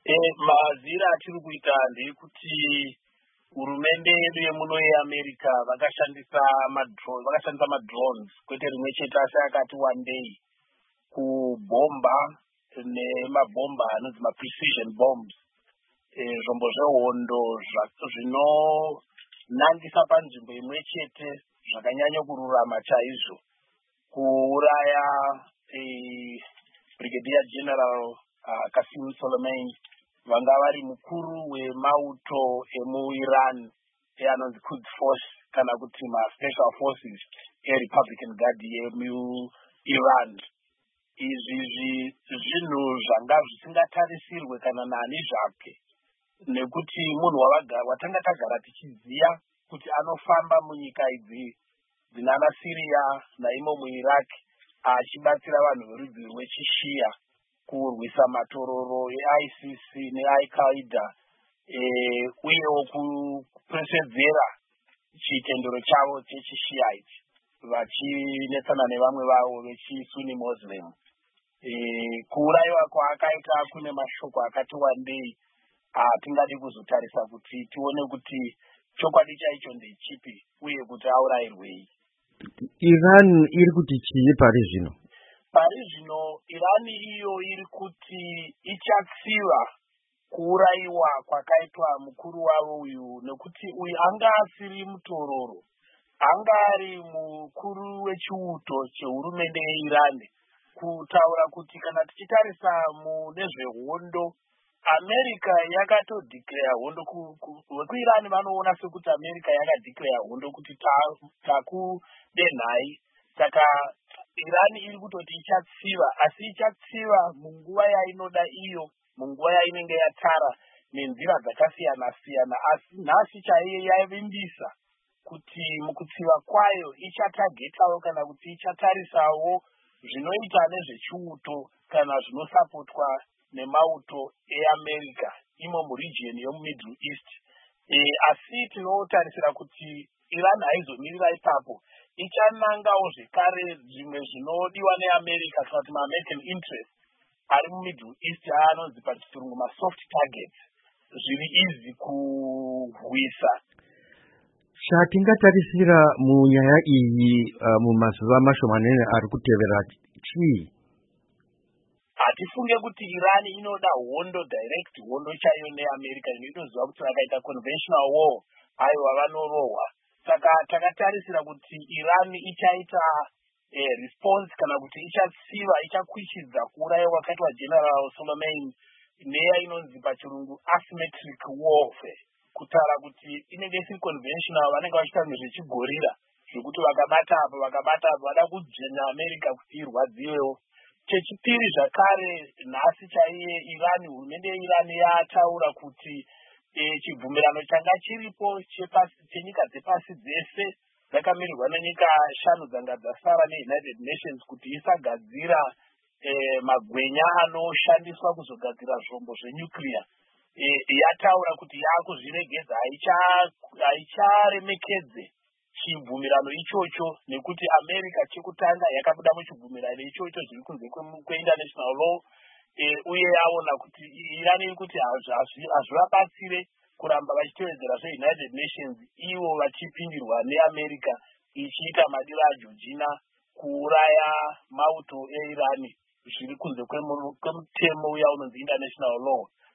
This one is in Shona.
Mazira atiri kuita ndeyekuti hurumende yedu yemuno yeAmerica vakashandisa madrones kwete rimwe chete asi akati wandei kubhomba nemabhomba anonzi maprecision bombs, zvombo zvehondo zvinonangisa panzvimbo imwe chete zvakanyanya kururama chaizvo kuuraya Brigadier General Qasem Soleimani, vanga vari mukuru wemauto emuIran anonzi Quds Force kana kuti ma-Special Forces e-Republican Guard yemuIran. Izvi zvinhu zvanga zvisingatarisirwe kana nani zvake, nekuti munhu watanga tagara tichiziva kuti anofamba munyika idzi dzinana Syria naimo muIraq achibatsira vanhu verudzi rwechishia kurwisa matororo eISIS neAl-Qaeda, uyewo kupesedzera chitendero chavo chechishia ichi vachinetsana nevamwe vavo vechiSunni Muslim. Kuurayiwa kwaakaita kune mashoko akati wandei atingadi kuzotarisa kuti tione kuti chokwadi chaicho ndechipi uye kuti aurayirwei. Iran iri kuti chii pari zvino? Pari zvino Iran iyo iri kuti ichatsiva kuurayiwa kwakaitwa mukuru wavo uyu, nekuti uyu anga asiri mutororo, anga ari mukuru wechiuto chehurumende yeIran, kutaura kuti kana tichitarisa nezvehondo America yakatodeclare hondo vekuIran vanoona sekuti America yakadeclare hondo kuti takudenhai. Saka Iran iri kutoti ichatsiva, asi ichatsiva munguva yainoda iyo, munguva yainenge yatara nenzira dzakasiyana siyana. Asi nhasi chaiye yavimbisa kuti mukutsiva kwayo ichatagetawo kana kuti ichatarisawo zvinoita nezvechiuto kana zvinosapotwa nemauto eAmerica imo muregion yomuMiddle East. Asi tinotarisira kuti Iran haizomirira ipapo, ichanangawo zvekare zvimwe zvinodiwa neAmerica kana kuti ma-American interest ari muMiddle East anonzi pachirungu ma-soft targets, zviri izi kurwisa. Chatingatarisira munyaya iyi mumazuva mashomanene ari kutevera chii? Hatifunge kuti Iran inoda hondo direct, hondo chaiyo neAmerica inozova kuti vakaita conventional war aiwa vanorohwa. Saka takatarisira kuti Iran ichaita response kana kuti ichatsiva, ichakwichidza kuurayiwa kwakaitwa General Soleimani neyainonzi pachirungu asymmetric warfare, kutaura kuti inenge isiri conventional, vanenge vachiita nezvechigorira zvekuti vakabata apa vada kudzvenya America kuti irwadziwewo. Chechipiri zvakare, nhasi chaiye Iran, hurumende yeIran yataura kuti chibvumirano changa chiripo chenyika dzepasi dzese dzakamirirwa nenyika 5 dzanga dzasara neUnited Nations kuti isagadzira magwenya anoshandiswa kuzogadzira zvombo zvenuclear. Yataura kuti yakuzviregedza, haicharemekedze chibvumirano ichocho, nekuti America chekutanga yakabuda muchibvumirano ichocho zviri kunze kweInternational law, uye yaona kuti Iran iri kuti hazvivabatsire kuramba vachitevedzera zveUnited Nations, ivo vachipindirwa neAmerica ichiita madiro aJorgina kuuraya mauto eIran zviri kunze kwemutemo uya unonzi International law.